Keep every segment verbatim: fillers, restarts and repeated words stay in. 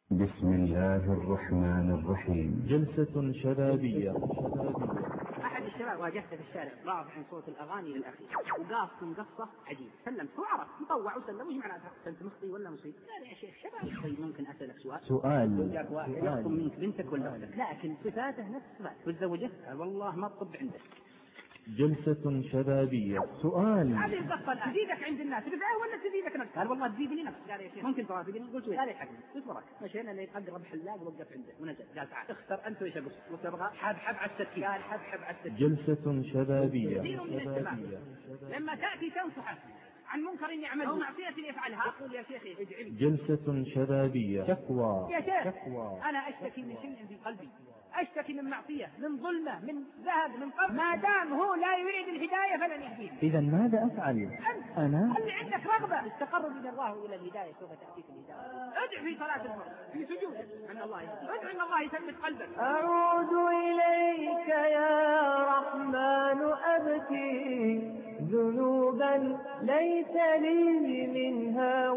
بسم الله الرحمن الرحيم. جلسة شبابية. أحد الشباب واجهته في الشارع رافع صوت الأغاني للأخير وقاف قصة عجيب. سلمت وعرف مطوع وسلم وش معناتها؟ أنت مصري ولا مصري؟ قال يا شيخ شباب. طيب ممكن أسألك سؤال؟ سؤال. جاك واحد يخطب منك بنتك ولا أختك لكن صفاته نفس صفات وتزوجه؟ قال والله ما تطب عنده. جلسة شبابية. سؤال. هذه القصة الآن تزيدك عند الناس تبعه ولا تزيدك نفسك؟ قال والله تزيدني نفسك. قال يا شيخ ممكن توافقني؟ قلت له قال يحقني. قلت وراك مشينا اللي يقدر بحلاق ووقف عنده ونزل. قال تعال اختر أنت وش أقص وتبغى حب حب على السكين. قال حب حب على السكين. جلسة شبابية. كثير من الشباب لما تأتي تنصحه عن منكر يعمله أو معصية يفعلها يقول يا شيخ ادعي لي. جلسة شبابية. شكوى. يا شيخ شكوى. أنا أشتكي من شيء في قلبي، أشتكي من معصية، من ظلمة، من ذهب، من قبر. ما دام هو لا يريد الهداية فلن يهديه. إذا ماذا أفعل؟ أنت أنا اللي عندك رغبة التقرب إلى الله وإلى الهداية سوف تأتيك الهداية. ادع في صلاة الفرض في سجودك أن الله يهديك. ادع أن الله يثبت قلبك. أعود إليك يا رحمن أبكي ذنوبا ليس لي منها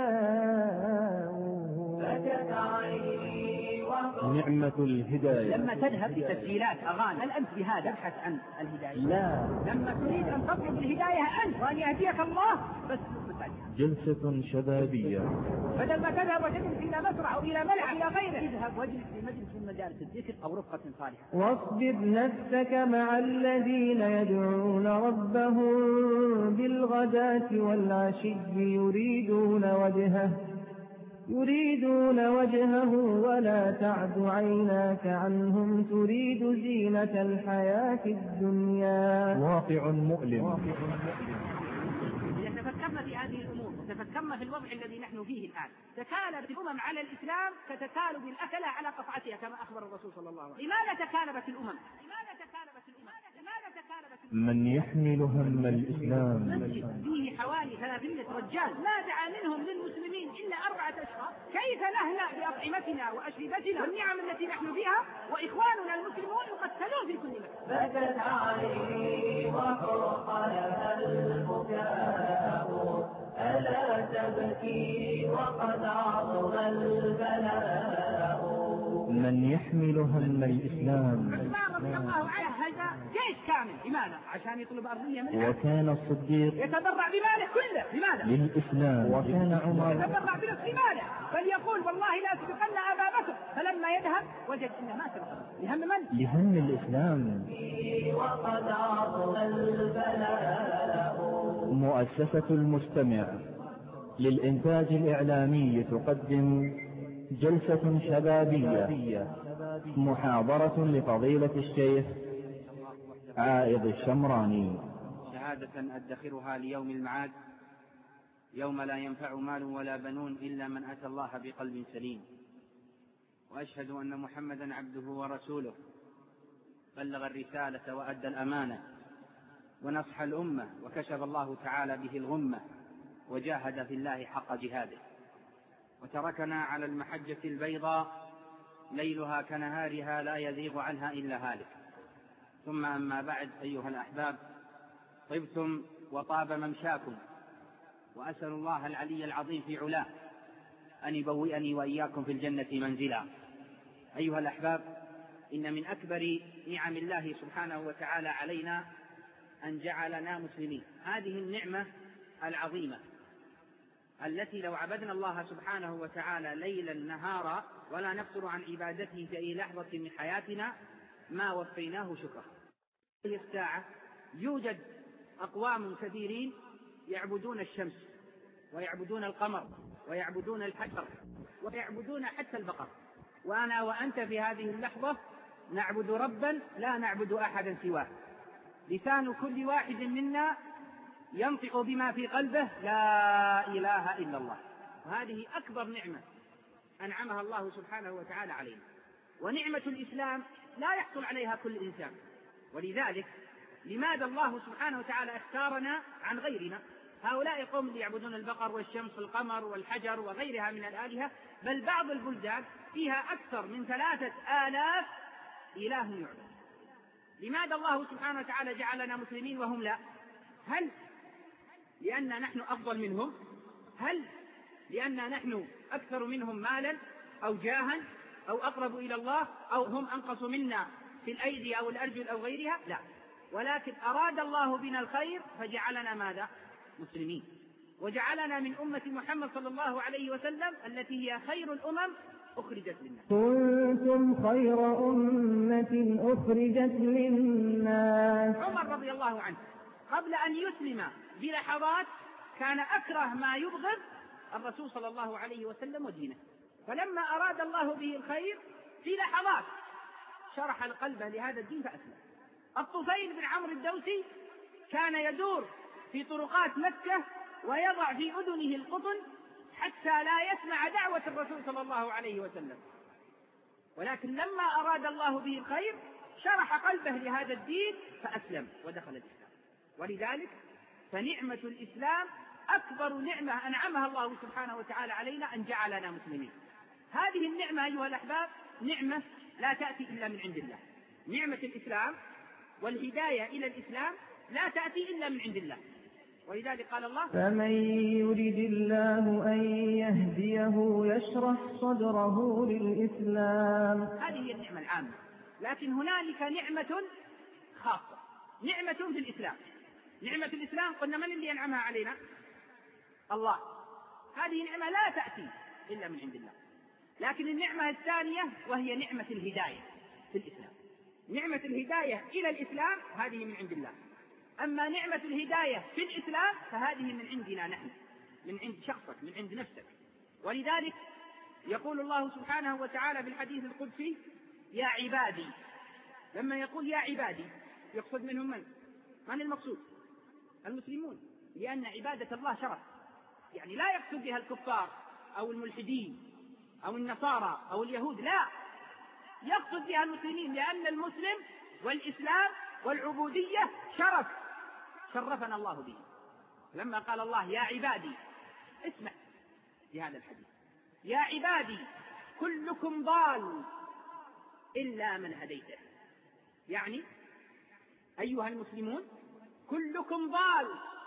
وداء. بكت عيني نعمة الهداية. لما تذهب لتسجيلات أغاني هل أنت بهذا تبحث عن الهداية؟ لا. لما تريد أن تطلب الهداية أنت وأن يهديك الله بس جلسة شبابية. بدل ما تذهب وتجلس إلى مسرح أو إلى ملعب إلى غيره اذهب واجلس في مجلس من مجالس الذكر أو رفقة صالحة. واصبر نفسك مع الذين يدعون ربهم بالغداة والعشي يريدون وجهه يريدون وجهه ولا تعد عيناك عنهم تريد زينة الحياة الدنيا. واقع مؤلم. إذا تفكرنا في هذه الأمور وتفكرنا في الوضع الذي نحن فيه الآن تكالبت الأمم على الإسلام كتكالب الأكلة على قطعتها كما أخبر الرسول صلى الله عليه وسلم. لماذا تكالبت الأمم؟ لماذا تكالبت الأمم؟ لماذا تكالبت الأمم؟ من يحمل هم الإسلام. مسجد فيه حوالي ثلاثمائة رجال ما دعا منهم للمسلمين إلا أربعة أشخاص. كيف نهنأ بأطعمتنا وأشربتنا والنعم التي نحن فيها وإخواننا المسلمون يقتلون في كل مكان؟ بكت عيني وحرق لها البكاء ألا تبكي وقد عظم البلاء. من يحمل هم الإسلام. عثمان رضي الله عنه هذا جيش كامل. لماذا؟ عشان يطلب أرضية منه. وكان الصديق يتبرع بماله كله. لماذا؟ للإسلام. وكان عمر يتبرع بنصف ماله بل يقول والله لا تسبقن أبا بكر. فلما يذهب وجد إنه ما سبقه لهم من؟ لهم الإسلام. وقد عظم البلاء. مؤسسة المستمع للإنتاج الإعلامي تقدم جلسة شبابية محاضرة لفضيلة الشيخ عائض الشمراني. شهادة أدخرها ليوم المعاد يوم لا ينفع مال ولا بنون إلا من أتى الله بقلب سليم. وأشهد أن محمدا عبده ورسوله بلغ الرسالة وأدى الأمانة ونصح الأمة وكشف الله تعالى به الغمة وجاهد في الله حق جهاده وتركنا على المحجة البيضاء ليلها كنهارها لا يزيغ عنها إلا هالك. ثم أما بعد أيها الأحباب طبتم وطاب ممشاكم وأسأل الله العلي العظيم في علاه أن يبوئني وإياكم في الجنة منزلا. أيها الأحباب إن من أكبر نعم الله سبحانه وتعالى علينا أن جعلنا مسلمين. هذه النعمة العظيمة التي لو عبدنا الله سبحانه وتعالى ليلا نهارا ولا نقصر عن عبادته في أي لحظة من حياتنا ما وفيناه شكره. في الساعة يوجد أقوام كثيرين يعبدون الشمس ويعبدون القمر ويعبدون الحجر ويعبدون حتى البقر. وأنا وأنت في هذه اللحظة نعبد ربا لا نعبد أحدا سواه. لسان كل واحد منا ينطق بما في قلبه لا إله إلا الله. وهذه أكبر نعمة أنعمها الله سبحانه وتعالى علينا. ونعمة الإسلام لا يحصل عليها كل إنسان. ولذلك لماذا الله سبحانه وتعالى اختارنا عن غيرنا؟ هؤلاء قوم اللي يعبدون البقر والشمس والقمر والحجر وغيرها من الآلهة، بل بعض البلدان فيها أكثر من ثلاثة آلاف إله يعبد. لماذا الله سبحانه وتعالى جعلنا مسلمين وهم لا؟ هل لأننا نحن أفضل منهم؟ هل لأننا نحن أكثر منهم مالا؟ أو جاها أو أقرب إلى الله أو هم أنقص منا في الأيدي أو الأرجل أو غيرها، لا، ولكن أراد الله بنا الخير فجعلنا ماذا؟ مسلمين، وجعلنا من أمة محمد صلى الله عليه وسلم التي هي خير الأمم أخرجت للناس. كنتم خير أمة أخرجت للناس. عمر رضي الله عنه قبل أن يسلم بلحظات كان أكره ما يبغض الرسول صلى الله عليه وسلم ودينه، فلما أراد الله به الخير في لحظات شرح القلب لهذا الدين فأسلم. الطفيل بن عمرو الدوسي كان يدور في طرقات مكة ويضع في أذنه القطن حتى لا يسمع دعوة الرسول صلى الله عليه وسلم، ولكن لما أراد الله به الخير شرح قلبه لهذا الدين فأسلم ودخل الإسلام. ولذلك فنعمة الإسلام أكبر نعمة أنعمها الله سبحانه وتعالى علينا أن جعلنا مسلمين. هذه النعمة أيها الأحباب نعمة لا تأتي إلا من عند الله. نعمة الإسلام والهداية إلى الإسلام لا تأتي إلا من عند الله، ولذلك قال الله: فمن يرد الله أن يهديه يشرح صدره للإسلام. هذه هي النعمة العامة، لكن هنالك نعمة خاصة، نعمة في الإسلام. نعمة الإسلام قلنا من اللي ينعمها علينا؟ الله. هذه نعمة لا تأتي إلا من عند الله. لكن النعمة الثانية وهي نعمة الهداية في الإسلام، نعمة الهداية إلى الإسلام هذه من عند الله. أما نعمة الهداية في الإسلام فهذه من عندنا نحن، من عند شخصك، من عند نفسك. ولذلك يقول الله سبحانه وتعالى في الحديث القدسي: يا عبادي. لما يقول يا عبادي يقصد منهم من؟ من المقصود؟ المسلمون، لأن عبادة الله شرف، يعني لا يقصد بها الكفار أو الملحدين أو النصارى أو اليهود، لا، يقصد بها المسلمين، لأن المسلم والإسلام والعبودية شرف شرفنا الله به. لما قال الله يا عبادي، اسمع لهذا الحديث: يا عبادي كلكم ضال إلا من هديته. يعني أيها المسلمون كلكم ضال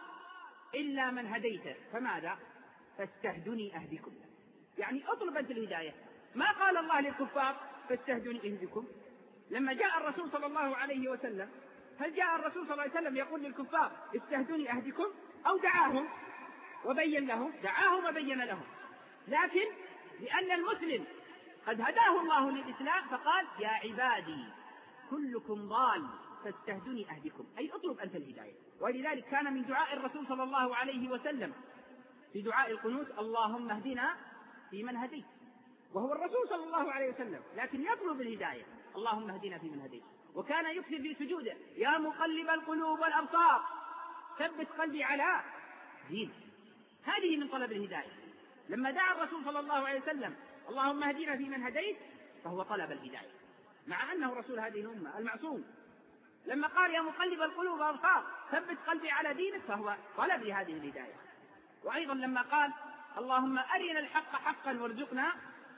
إلا من هديته، فماذا؟ فاستهدني أهدكم. يعني اطلب أنت الهداية. ما قال الله للكفار فاستهدني أهدكم؟ لما جاء الرسول صلى الله عليه وسلم هل جاء الرسول صلى الله عليه وسلم يقول للكفار استهدوني أهدكم؟ أو دعاهم وبين لهم؟ دعاهم وبين لهم. لكن لأن المسلم قد هداه الله للإسلام فقال يا عبادي كلكم ضال فاستهدوني أهدكم، أي اطلب أنت الهداية. ولذلك كان من دعاء الرسول صلى الله عليه وسلم في دعاء القنوت: اللهم اهدنا فيمن هديت، وهو الرسول صلى الله عليه وسلم، لكن يطلب الهداية: اللهم اهدنا فيمن هديت. وكان يكثر في سجوده: يا مقلب القلوب والأبصار ثبت قلبي على دينك. هذه من طلب الهداية. لما دعا الرسول صلى الله عليه وسلم اللهم اهدنا فيمن هديت فهو طلب الهداية، مع أنه رسول هذه الأمة المعصوم. لما قال يا مقلب القلوب والأبصار ثبت قلبي على دينك فهو طلب لهذه الهداية. وأيضا لما قال اللهم أرنا الحق حقا وارزقنا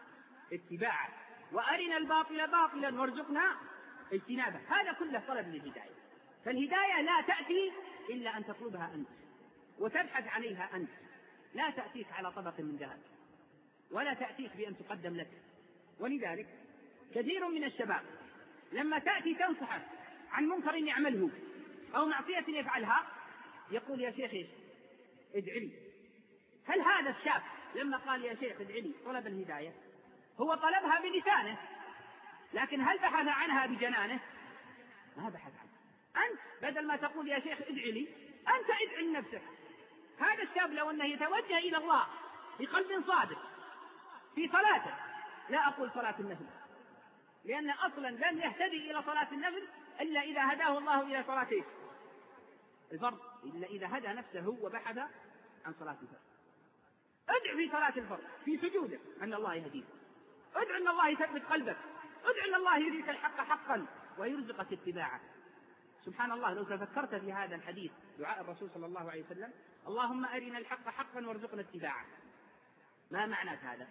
اتباعه وأرنا الباطل باطلا وارزقنا اجتنابه، هذا كله طلب للهداية. فالهداية لا تأتي إلا أن تطلبها أنت وتبحث عليها أنت، لا تأتيك على طبق من ذهب ولا تأتيك بأن تقدم لك. ولذلك كثير من الشباب لما تأتي تنصحه عن منكر يعمله أو معصية يفعلها يقول يا شيخ إيش؟ ادعي لي. هل هذا الشاب لما قال يا شيخ ادعي لي طلب الهداية؟ هو طلبها بلسانه، لكن هل بحث عنها بجنانه؟ ما بحث عنها. أنت بدل ما تقول يا شيخ ادعي لي أنت ادعي لنفسك. هذا الشاب لو أنه يتوجه إلى الله بقلب صادق في صلاته، لا أقول صلاة النفل، لأن أصلا لن يهتدي إلى صلاة النفل إلا إذا هداه الله إلى صلاة الفرض، إلا إذا هدى نفسه وبحث عن صلاة الفرض. ادع في صلاة الفرض في سجودك أن الله يهديك، ادع أن الله يثبت قلبك، ادع أن الله يريك الحق حقا ويرزقك اتباعه. سبحان الله لو تفكرت في هذا الحديث دعاء الرسول صلى الله عليه وسلم اللهم أرنا الحق حقا وارزقنا اتباعه، ما معنى هذا؟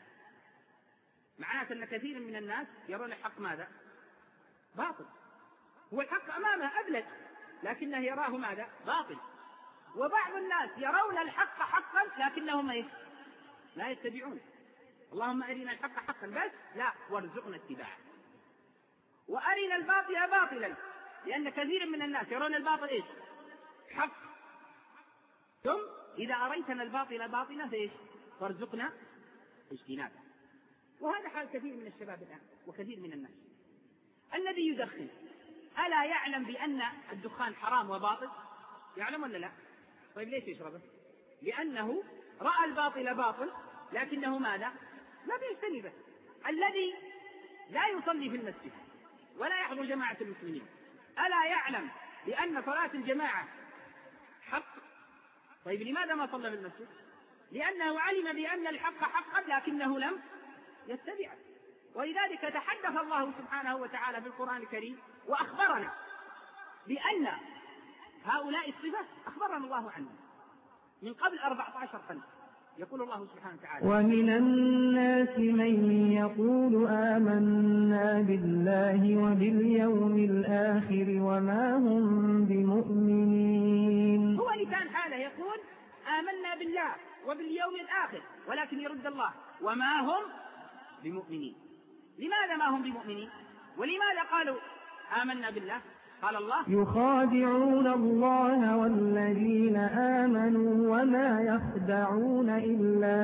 معناه أن كثير من الناس يرون الحق ماذا؟ باطل. هو الحق أمامه أبلج لكنه يراه ماذا؟ باطل. وبعض الناس يرون الحق حقا لكنهم لا يتبعون. اللهم أرنا الحق حقا بس لا، وارزقنا اتباعه، وأرنا الباطل باطلا، لأن كثير من الناس يرون الباطل إيش؟ حق. ثم إذا أريتنا الباطل باطلا فإيش؟ فارزقنا اجتنابه. وهذا حال كثير من الشباب الآن وكثير من الناس. الذي يدخن ألا يعلم بأن الدخان حرام وباطل؟ يعلم ولا لا؟ طيب ليش يشربه؟ لأنه رأى الباطل باطل لكنه ماذا؟ لا بيجتنبه. الذي لا يصلي في المسجد ولا يحضر جماعة المسلمين ألا يعلم بأن صلاة الجماعة حق؟ طيب لماذا ما صلى في المسجد؟ لأنه علم بأن الحق حقا لكنه لم يتبعه. ولذلك تحدث الله سبحانه وتعالى في القرآن الكريم وأخبرنا بأن هؤلاء الصفات أخبرنا الله عنهم من قبل أربعة عشر قرن. يقول الله سبحانه وتعالى: ومن الناس من يقول آمنا بالله وباليوم الآخر وما هم بمؤمنين. هو لسان حاله يقول آمنا بالله وباليوم الآخر، ولكن يرد الله وما هم بمؤمنين. لماذا ما هم بمؤمنين؟ ولماذا قالوا آمنا بالله؟ قال الله: يخادعون الله والذين آمنوا وما يخدعون إلا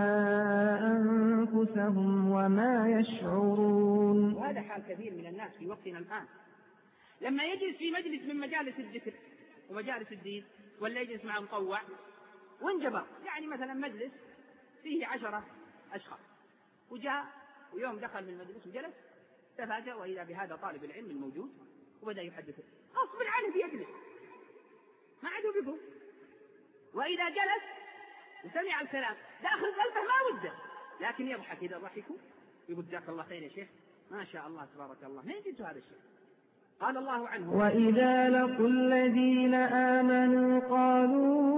أنفسهم وما يشعرون. وهذا حال كثير من الناس في وقتنا الآن، لما يجلس في مجلس من مجالس الذكر ومجالس الدين ولا يجلس مع مطوع وانجبر، يعني مثلا مجلس فيه عشرة أشخاص وجاء ويوم دخل من المجلس وجلس تفاجأ وإذا بهذا طالب العلم الموجود وبدأ يحدثه غصب عنه يجلس ما عاد بيقول، وإذا جلس وسمع الكلام داخل قلبه ما وده لكن يضحك إذا ضحكوا يقول جزاك الله خير يا شيخ ما شاء الله تبارك الله. ما يجد هذا الشيء. قال الله عنه: وإذا لقوا الذين آمنوا قالوا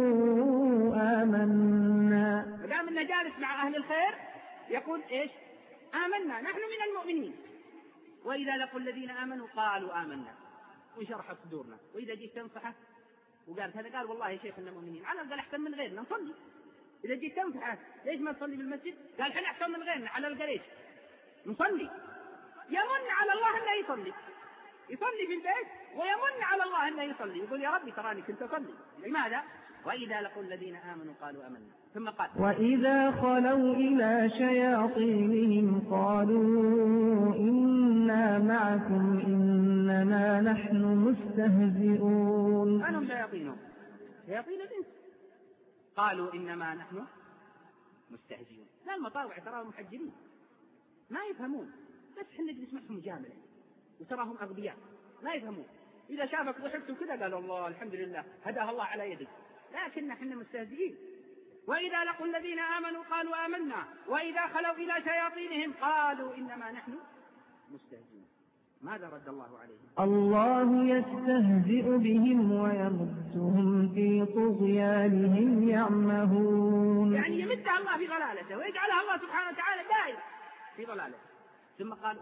آمنا. فدام أنه جالس مع أهل الخير يقول إيش؟ آمنا، نحن من المؤمنين. وإذا لقوا الذين آمنوا قالوا آمنا وانشرح صدورنا. وإذا جيت تنصحه وقال هذا قال والله يا شيخ إننا مؤمنين، على الأقل أحسن من غيرنا نصلي. إذا جيت تنصحه ليش ما تصلي في المسجد؟ قال إحنا أحسن من غيرنا، على الأقل إيش؟ نصلي. يمن على الله أنه يصلي، يصلي في البيت ويمن على الله أنه يصلي، يقول يا ربي تراني كنت أصلي. لماذا؟ وإذا لقوا الذين آمنوا قالوا آمنا. ثم قال: وإذا خلوا إلى شياطينهم قالوا إنا معكم إنما نحن مستهزئون. من هم شياطينهم؟ شياطين الإنس. قالوا إنما نحن مستهزئون. لا المطاوع تراهم محجرين ما يفهمون، بس احنا نجلس معهم مجاملة وتراهم أغبياء ما يفهمون. إذا شافك ضحكت كذا قال الله الحمد لله هداها الله على يدك، لكن احنا مستهزئين. وإذا لقوا الذين آمنوا قالوا آمنا وإذا خلوا إلى شياطينهم قالوا إنما نحن مستهزئون. ماذا رد الله عليهم؟ الله يستهزئ بهم ويمدهم في طغيانهم يعمهون. يعني يمدها الله في ضلالته ويجعلها الله سبحانه وتعالى دائما في ضلالته. ثم قال: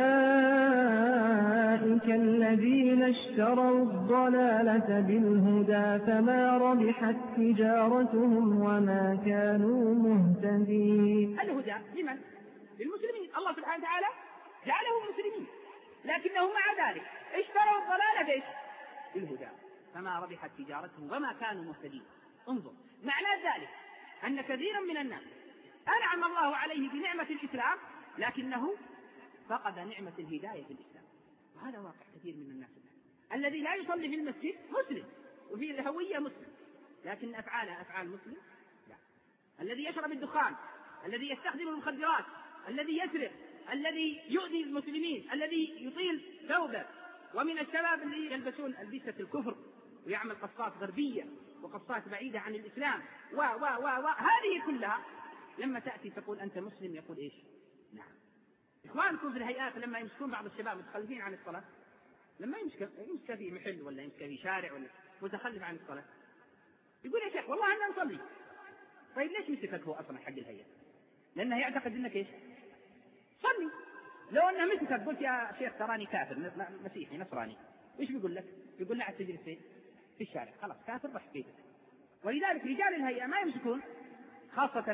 أولئك الذين اشتروا الضلالة بالهدى فما ربحت تجارتهم وما كانوا مهتدين. الهدى لمن؟ للمسلمين. الله سبحانه وتعالى جعلهم مسلمين لكنهم مع ذلك اشتروا الضلالة بإيش؟ بالهدى فما ربحت تجارتهم وما كانوا مهتدين. انظر معنى ذلك أن كثيرا من الناس أنعم الله عليه بنعمة الإسلام لكنه فقد نعمة الهداية في الإسلام. وهذا واقع كثير من الناس الآن. الذي لا يصلي في المسجد مسلم وفي الهوية مسلم لكن أفعاله أفعال مسلم لا. الذي يشرب الدخان، الذي يستخدم المخدرات، الذي يسرق، الذي يؤذي المسلمين، الذي يطيل ثوبه، ومن الشباب اللي يلبسون ألبسة الكفر ويعمل قصات غربية وقصات بعيدة عن الإسلام و و و و هذه كلها لما تأتي تقول أنت مسلم يقول إيش؟ نعم. إخوانكم في الهيئات لما يمسكون بعض الشباب متخلفين عن الصلاة، لما يمسك يمسك في محل ولا يمسك في شارع ولا متخلف عن الصلاة يقول يا شيخ والله أنا نصلي. طيب ليش مسكك هو أصلا حق الهيئة؟ لأنه يعتقد أنك إيش؟ صلي. لو أنه مسكك قلت يا شيخ تراني كافر مسيحي نصراني إيش بيقول لك؟ بيقول لا تجلس في في الشارع خلاص كافر رح بيتك. ولذلك رجال الهيئة ما يمسكون خاصة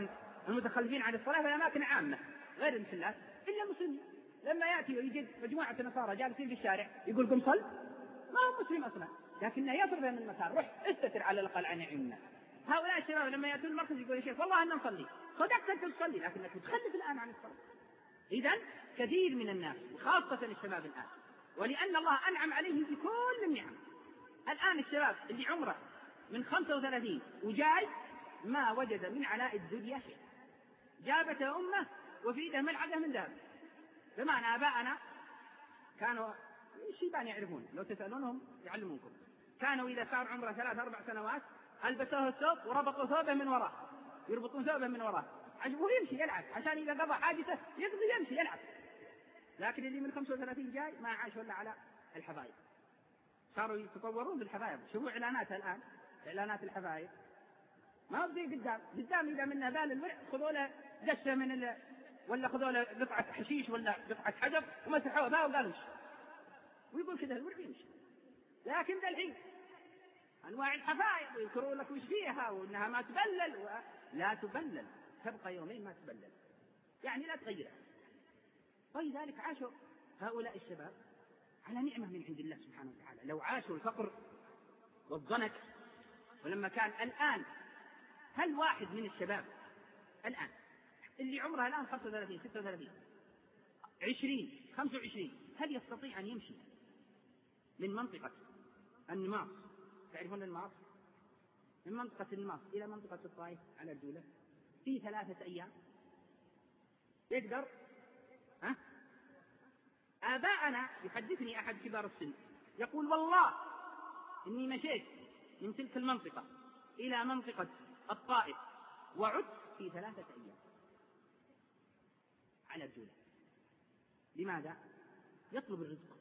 المتخلفين عن الصلاة في الأماكن عامة غير المحلات إلا المسلمين. لما يأتي ويجد مجموعة نصارى جالسين في الشارع يقول قم صل، ما هو مسلم أصلا، لكنه يصرف من المكان، روح استتر على الأقل عن عين الناس. هؤلاء الشباب لما يأتون المركز يقول يا شيخ والله أن نصلي، صدقت أنت تصلي لكنك متخلف الآن عن الصلاة. إذن كثير من الناس وخاصة الشباب الآن، ولأن الله أنعم عليهم بكل النعم. الآن الشباب اللي عمره من خمسة وثلاثين وجاي ما وجد من عناء الدنيا شيء، جابته أمه وفي يده ملعقة من ذهب. زمان آباءنا كانوا شيبان يعرفون، لو تسألونهم يعلمونكم، كانوا إذا صار عمره ثلاث أربع سنوات ألبسوه الثوب وربطوا ثوبه من وراه، يربطون ثوبه من وراه وهو يمشي يلعب عشان إذا قضى حاجته يقضي يمشي يلعب. لكن اللي من خمسة وثلاثين جاي ما عاش ولا على الحبايب، صاروا يتطورون بالحبايب. شوفوا إعلاناتها الآن، إعلانات الحبايب ما بدي قدام قدام إذا منها بال الورع خذوا له دشة من ال... ولا خذوا له قطعة حشيش ولا قطعة حجر ومسحوها بها وقالوا امشي، ويقول كذا الورع يمشي. لكن ذا الحين أنواع الحبايب ويذكرون لك وش فيها وإنها ما تبلل و... لا تبلل، تبقى يومين ما تبلل، يعني لا تغيرها. ولذلك عاشوا هؤلاء الشباب على نعمة من عند الله سبحانه وتعالى. لو عاشوا الفقر والضنك، ولما كان الآن هل واحد من الشباب الآن اللي عمره الآن خمسة وثلاثين ستة وثلاثين عشرين خمسة وعشرين هل يستطيع أن يمشي من منطقة النماص، تعرفون النماص، من منطقة النماص إلى منطقة الطائف على الجولة في ثلاثة أيام؟ يقدر؟ ها؟ آباءنا يحدثني أحد كبار السن يقول والله إني مشيت من تلك المنطقة إلى منطقة الطائف وعدت في ثلاثة أيام على الجولة. لماذا؟ يطلب الرزق.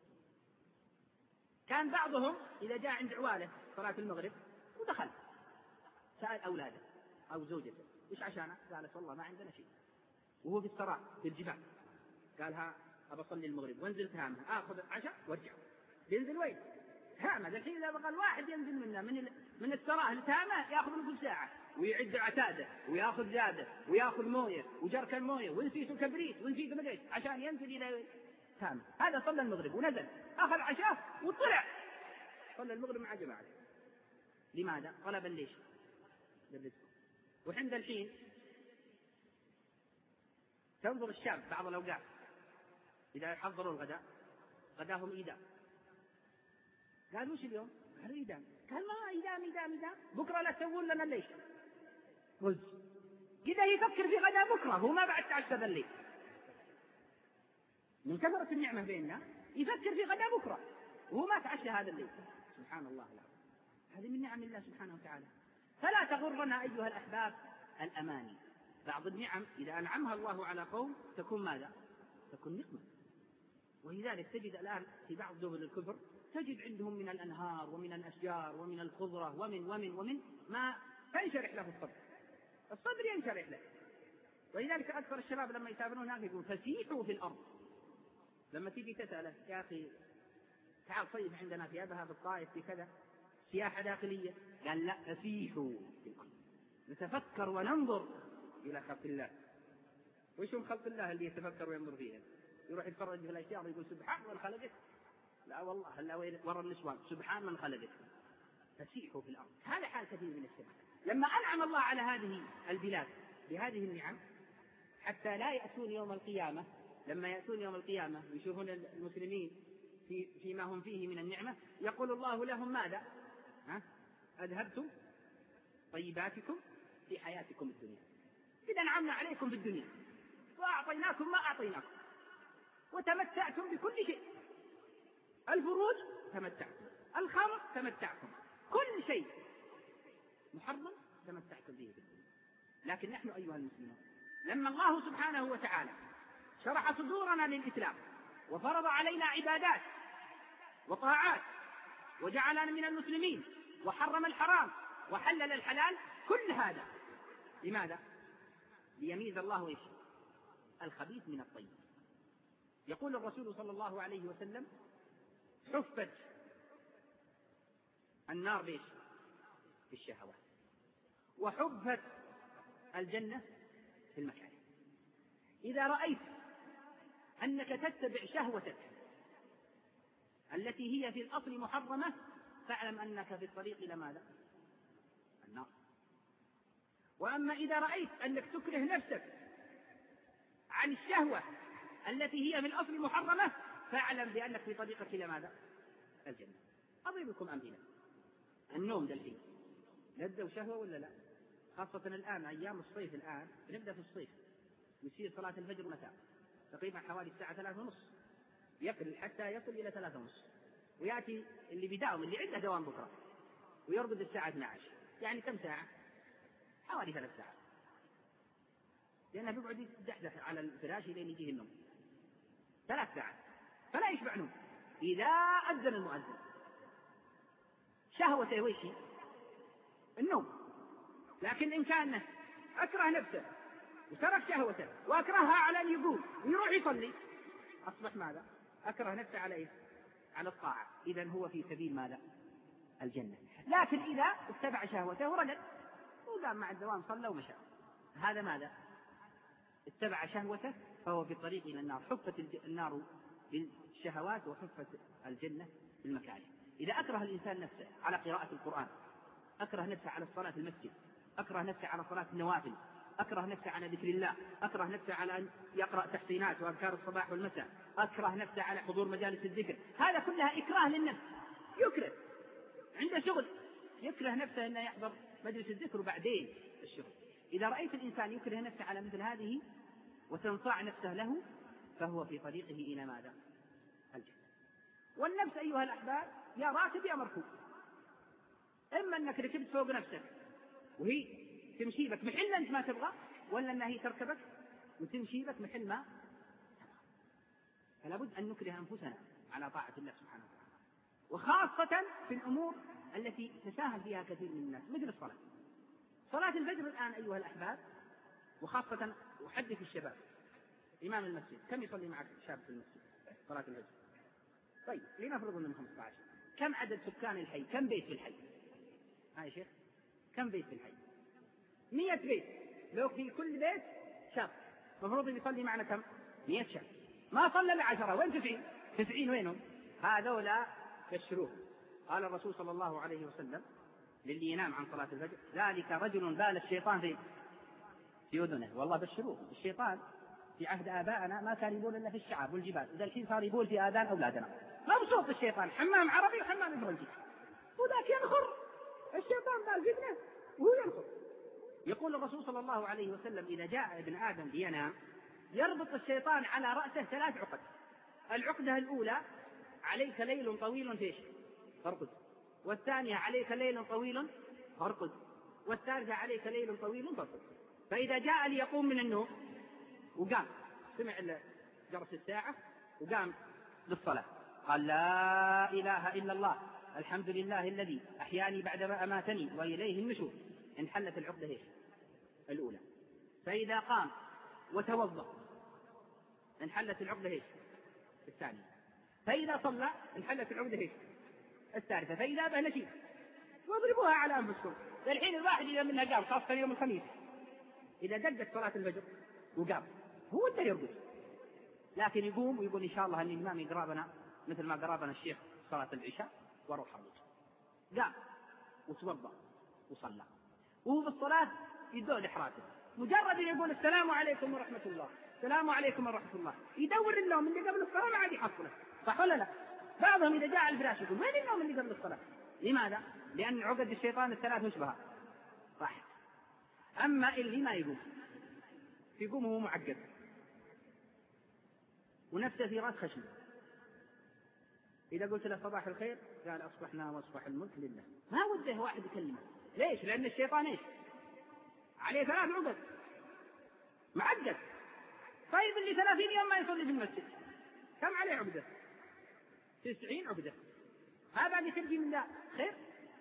كان بعضهم إذا جاء عند عواله صلاة المغرب ودخل سأل أولاده أو زوجته إيش عشانه؟ قالت والله ما عندنا شيء، وهو في السراء في الجبال، قالها أبى أصلي المغرب وانزل تهامه آخذ عشاء وارجع. ينزل وين؟ تهامه. الحين إذا بقى الواحد ينزل منه من من السراء لتهامه يأخذ نصف ساعة ويعد عتاده ويأخذ زاده ويأخذ مويه وجركن مويه ونسيت كبريت ونسيت مدري عشان ينزل إلى تهامه. هذا صلى المغرب ونزل أخذ عشاء وطلع صلى المغرب مع جماعته. لماذا؟ طلبا ليش؟ للرزق. وعند الحين تنظر الشاب بعض الأوقات إذا حضروا الغداء غداهم إيدام، قال وش اليوم؟ قالوا إيدام. قال ما إيدام إيدام إيدام بكرة لا تسوون لنا ليش رز. كذا يفكر في غداء بكرة هو ما بعد تعشى الليل. من كثرة النعمة بيننا يفكر في غداء بكرة وهو ما تعشى هذا الليل. سبحان الله العظيم، هذه من نعم الله سبحانه وتعالى. فلا تغرنا أيها الأحباب الأماني. بعض النعم إذا أنعمها الله على قوم تكون ماذا؟ تكون نقمة. ولذلك تجد الآن في بعض دول الكفر تجد عندهم من الأنهار ومن الأشجار ومن الخضرة ومن ومن ومن ما تنشرح له الصدر، الصدر ينشرح له. ولذلك أكثر الشباب لما يسافرون هناك يقول فسيحوا في الأرض. لما تيجي تسأله يا أخي تعال صيف عندنا في أبها في الطائف في كذا سياحة داخلية، قال لا فسيحوا في الأرض، نتفكر وننظر إلى خلق الله. وش من خلق الله اللي يتفكر وينظر فيها؟ يروح يتفرج في الأشياء ويقول سبحان من خلقك. لا والله هلا ورا النسوان سبحان من خلقك. فسيحوا في الأرض. هذا حال كثير من الشباب لما أنعم الله على هذه البلاد بهذه النعم حتى لا يأتون يوم القيامة، لما يأتون يوم القيامة ويشوفون المسلمين في فيما هم فيه من النعمة يقول الله لهم ماذا؟ ها؟ أذهبتم طيباتكم في حياتكم الدنيا، إذا أنعمنا عليكم في الدنيا وأعطيناكم ما أعطيناكم وتمتعتم بكل شيء، الفروج تمتعتم، الخمر تمتعتم، كل شيء محرم تمتعتم به في الدنيا. لكن نحن أيها المسلمون لما الله سبحانه وتعالى شرح صدورنا للإسلام وفرض علينا عبادات وطاعات وجعلنا من المسلمين وحرم الحرام وحلل الحلال، كل هذا لماذا؟ ليميز الله إيش؟ الخبيث من الطيب. يقول الرسول صلى الله عليه وسلم حفت النار بإيش؟ بالشهوات، وحفت الجنة في المكان. إذا رأيت أنك تتبع شهوتك التي هي في الأصل محرمة فاعلم أنك في الطريق إلى ماذا؟ النار. وأما إذا رأيت أنك تكره نفسك عن الشهوة التي هي في الأصل محرمة فاعلم بأنك في طريقك إلى ماذا؟ الجنة. أضرب لكم أمثلة. النوم دلحين لذة وشهوة ولا لا؟ خاصة الآن أيام الصيف، الآن بنبدأ في الصيف يصير صلاة الفجر متى؟ تقريبا حوالي الساعة ثلاثة ونص، يقل حتى يصل إلى ثلاثة ونص، ويأتي اللي بداوم اللي عنده دوام بكرة ويرقد الساعة اثنتي عشرة، يعني كم ساعة؟ حوالي ثلاث ساعات، لأنه بيقعد يدحدح على الفراش لين يجيه النوم ثلاث ساعات، فلا يشبع نوم. إذا أذن المؤذن شهوته ويش النوم، لكن إن كان أكره نفسه وترك شهوته وأكرهها على أن يقوم ويروح يصلي أصبح ماذا؟ أكره نفسه على إيه؟ على الطاعة. إذن هو في سبيل ماذا؟ الجنة. لكن إذا اتبع شهوته ورجل وقام مع الدوام صلى ومشى، هذا ماذا؟ اتبع شهوته فهو في الطريق إلى النار. حفت النار بالشهوات وحفت الجنة بالمكاره. إذا أكره الإنسان نفسه على قراءة القرآن، أكره نفسه على الصلاة في المسجد، أكره نفسه على صلاة النوافل، أكره نفسه على ذكر الله، أكره نفسه على أن يقرأ تحسينات وأذكار الصباح والمساء، أكره نفسه على حضور مجالس الذكر، هذا كلها إكراه للنفس. يكره عنده شغل يكره نفسه أنه يحضر مجلس الذكر وبعدين الشغل. إذا رأيت الإنسان يكره نفسه على مثل هذه وتنصاع نفسه له فهو في طريقه إلى ماذا؟ الجنة. والنفس أيها الأحباب يا راكب يا مركوب، إما أنك ركبت فوق نفسك وهي تمشي بك محل أنت ما تبغى، ولا أنها هي تركبك وتمشي بك محل ما تبغى. فلا بد أن نكره أنفسنا على طاعة الله سبحانه وتعالى، وخاصة في الأمور التي تساهل فيها كثير من الناس مثل الصلاة. صلاة الفجر الآن أيها الأحباب، وخاصة أحدث الشباب، إمام المسجد كم يصلي معك شاب في المسجد صلاة الفجر؟ طيب لنفرض أنهم خمسة عشر، كم عدد سكان الحي؟ كم بيت في الحي؟ ها يا شيخ كم بيت في الحي؟ مئة بيت. لو في كل بيت شاب مفروض يصلي معنا كم؟ مئة شاب. ما صلى إلا عشرة، وين تسعين؟ تسعين وينهم؟ هذولا بشروه. قال الرسول صلى الله عليه وسلم للي ينام عن صلاة الفجر: ذلك رجل بال الشيطان في في أذنه. والله بشروه. الشيطان في عهد آبائنا ما كان يبول إلا في الشعاب والجبال، إذا الحين صار يبول في آذان أولادنا. مبسوط الشيطان، حمام عربي وحمام إفرنجي، وذاك ينخر. الشيطان بال في ابنه وهو ينخر. يقول الرسول صلى الله عليه وسلم: إذا جاء ابن آدم لينام يربط الشيطان على رأسه ثلاث عقد. العقدة الأولى: عليك ليل طويل فيش فارقد. والثانية: عليك ليل طويل فارقد. والثالثة: عليك ليل طويل فارقد. فإذا جاء ليقوم من النوم وقام سمع جرس الساعة وقام للصلاة قال: لا إله إلا الله الحمد لله الذي أحياني بعدما أماتني وإليه النشور، انحلت العقدة هيش الأولى. فإذا قام وتوضأ انحلت العقدة هيش الثانية. فإذا صلى انحلت العقدة هيش الثالثة. فإذا به نشيد واضربوها على أنفسكم. الحين الواحد إذا منها قام، خاصة يوم الخميس إذا دقت صلاة الفجر وقام هو أنت يرقص، لكن يقوم ويقول إن شاء الله أن الإمام يقرأنا مثل ما قرأنا الشيخ صلاة العشاء وروح الرجل. قام وتوضأ وصلى وهو بالصلاة يدور لحراته، مجرد أن يقول السلام عليكم ورحمة الله السلام عليكم ورحمة الله يدور النوم اللي قبل الصلاة ما عاد يحصله، صح ولا لا؟ بعضهم إذا جاء الفراش يقول: وين النوم اللي قبل الصلاة؟ لماذا؟ لأن عقد الشيطان الثلاث مشبهة صح. أما اللي ما يقوم يقوم هو معقد ونفسه في رأس خشم، إذا قلت له صباح الخير قال: أصبحنا وأصبح الملك لله. ما وده واحد يكلمه. ليش؟ لأن الشيطان إيش؟ عليه ثلاث عقد معقد. طيب اللي ثلاثين يوم ما يصلي في المسجد كم عليه عقدة؟ تسعين عقدة. هذا اللي تلقي من ذا خير.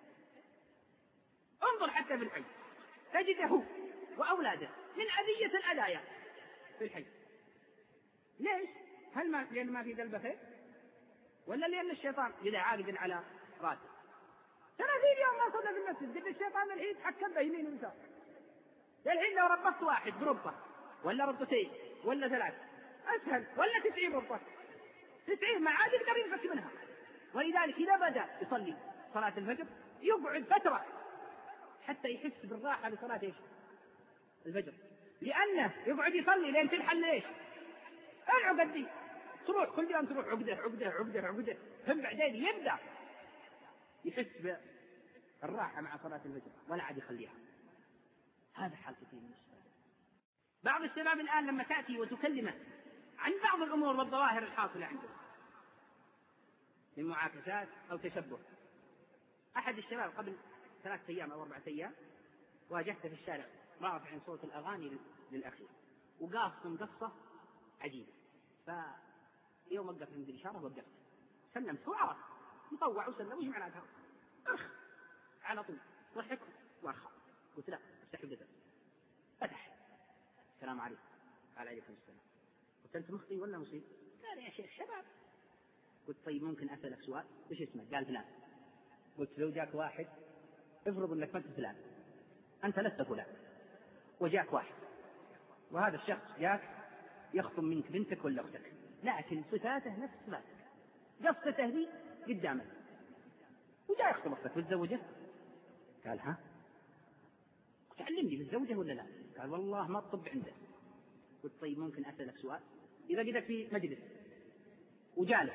انظر حتى في الحي تجده وأولاده من أذية الأذايا في الحي. ليش؟ هل ما لأن ما في ذنب خير، ولا لأن الشيطان إذا عاقد على راسه ثلاثين يوم ما صلى في المسجد قد الشيطان الحين تحكم به يمين ويسار. الحين لو ربطت واحد بربطة ولا ربطتين ولا ثلاث أسهل، ولا تسعين ربطة، تسعين ما عاد يقدر ينفك منها. ولذلك إذا بدأ يصلي صلاة الفجر يقعد فترة حتى يحس بالراحة لصلاة إيش؟ الفجر، لأنه يقعد يصلي لين تنحل إيش؟ العقد دي تروح كل يوم تروح عقده عقده عقده عقده، ثم بعدين يبدأ يحس بالراحة مع صلاة الفجر ولا عاد يخليها. هذا حال كثير من الشباب. بعض الشباب الآن لما تأتي وتكلمه عن بعض الأمور والظواهر الحاصلة عنده من معاكسات أو تشبه. أحد الشباب قبل ثلاثة أيام أو أربعة أيام واجهته في الشارع رافع صوت الأغاني للأخير وقاص قصة عجيبة، فيوم وقف عند الإشارة وقفت سلمت هو عرف مطوع وسلم وش معناتها أخ على طول ضحك وأخر. قلت لا استحي بدأ فتح السلام عليكم. قال عليكم السلام. قلت أنت مخطي ولا مصيب؟ قال يا شيخ شباب. قلت طيب ممكن أسألك سؤال وش اسمك؟ قال فلان. قلت لو جاك واحد افرض انك ما انت فلان، انت لست فلان، وجاك واحد وهذا الشخص جاك يخطب منك بنتك ولا اختك، لكن صفاته نفس صفاتك، قصته لي قدامك، وجاء يخطب اختك بتزوجه؟ قال ها؟ قلت علمني بتزوجه ولا لا؟ قال والله ما الطب عنده. قلت طيب ممكن اسالك سؤال؟ اذا قدك في مجلس وجالس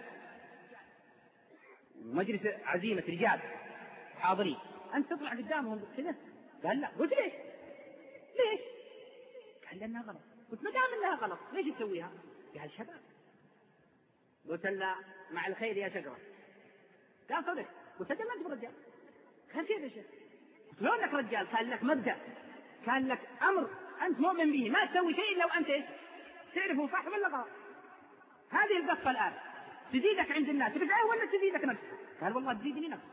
مجلس عزيمة رجال حاضرين، أنت تطلع قدامهم كذا؟ قال لا. قلت ليش؟ ليش؟ قال لأنها غلط. قلت ما دام أنها غلط ليش تسويها؟ قال شباب. قلت لا مع الخير يا شجرة. قال صدق. قلت أنت ما أنت رجال. قال كيف يا شيخ؟ قلت لو أنك رجال كان لك مبدأ، كان لك أمر أنت مؤمن به، ما تسوي شيء لو أنت تعرفه صح ولا غلط. هذه القصة الآن تزيدك عند الناس تفعله ولا تزيدك نفسك؟ قال والله تزيدني نفسك.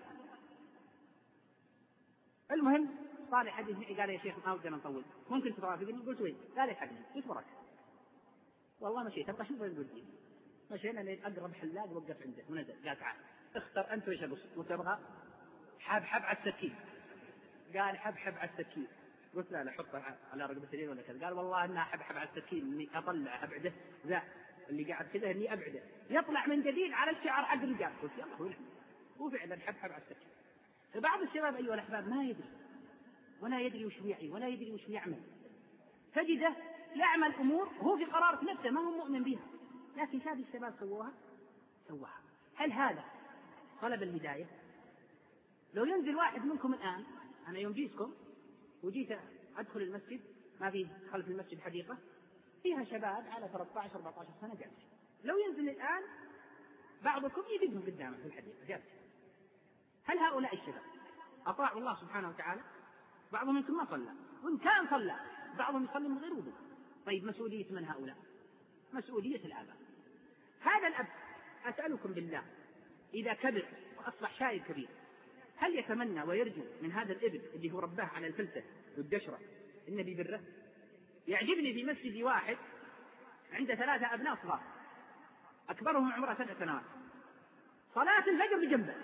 المهم صار حديث معي قال يا شيخ ما ودنا نطول ممكن ترافقني؟ قلت وين؟ قال لي حقني. قلت وراك. والله مشيت ابغى اشوف وين قلت. مشينا لين اقرب حلاق وقف عنده ونزل قال تعال اختر انت وش ابغى. قلت ابغى حبحب على السكين. قال حبحب على السكين. قلت لا لا حطها على رقبة اليمين ولا كذا. قال والله انها حبحب على السكين اني اطلع ابعده ذا اللي قاعد كذا اني ابعده يطلع من جديد على الشعر حق الرجال. قلت يلا هو نحن هو فعلا حبحب على السكين. فبعض الشباب ايها الاحباب ما يدري ولا يدري وش يعي ولا يدري وش يعمل، تجده يعمل امور هو في قرارة نفسه ما هو مؤمن بها، لكن هذه الشباب سووها سواها. هل هذا طلب الهداية؟ لو ينزل واحد منكم الآن، أنا يوم جيتكم وجيت أدخل المسجد ما فيه خلف المسجد حديقة فيها شباب على ثلاثة عشر أربعة عشر سنة جالس، لو ينزل الآن بعضكم يجدهم قدامه في الحديقة جالس، هل هؤلاء الشباب أطاعوا الله سبحانه وتعالى؟ بعضهم منكم ما صلى، وإن كان صلى بعضهم يصلي من غير وضوء. طيب مسؤولية من هؤلاء؟ مسؤولية الآباء. هذا الأب أسألكم بالله إذا كبر وأصبح شايب كبير هل يتمنى ويرجو من هذا الابن اللي هو رباه على الفلسة والدشرة إن ببره؟ يعجبني في مسجد واحد عنده ثلاثة أبناء صغار أكبرهم عمره سبع سنوات، صلاة الفجر بجنبه،